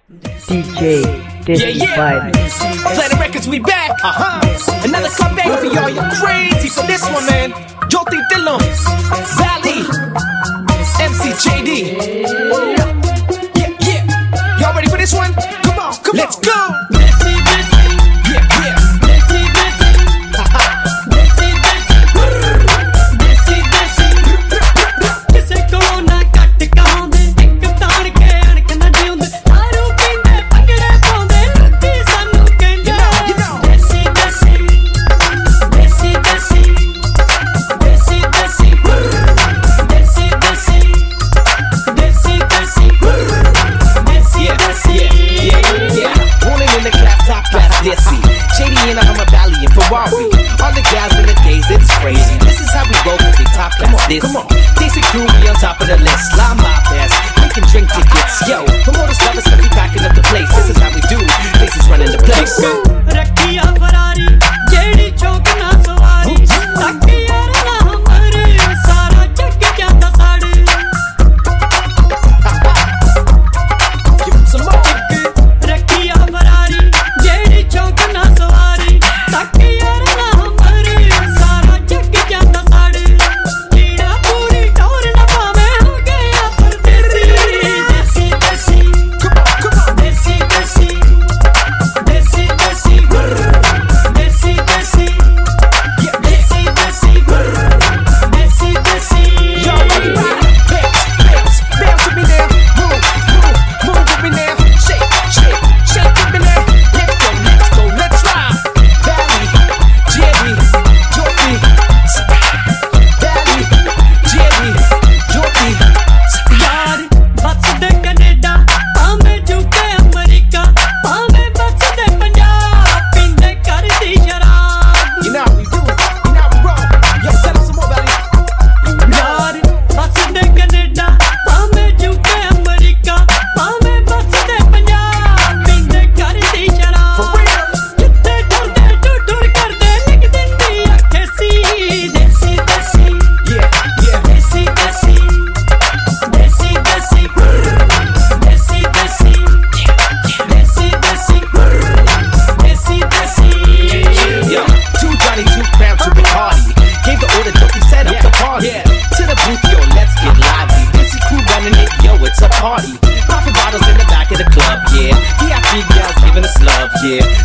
DJ Desi Vibe. Planet Records, we back. Another comeback for y'all. You're crazy for this one, man. Jyoti Dillon, Valley, MC JD. Yeah. Y'all ready for this one? Come on. Let's go. JD and I'm a Valley and Ferrari. All the guys in the days, it's crazy. This is how we roll with the top class. Come on. Decent crew, we on top of the list. Slide my pass, we can drink tickets. Yo, promoters love us, but we backing up the place. This is how we do. This is running the place. Party, popping bottles in the back of the club, yeah. VIP girls giving us love, yeah.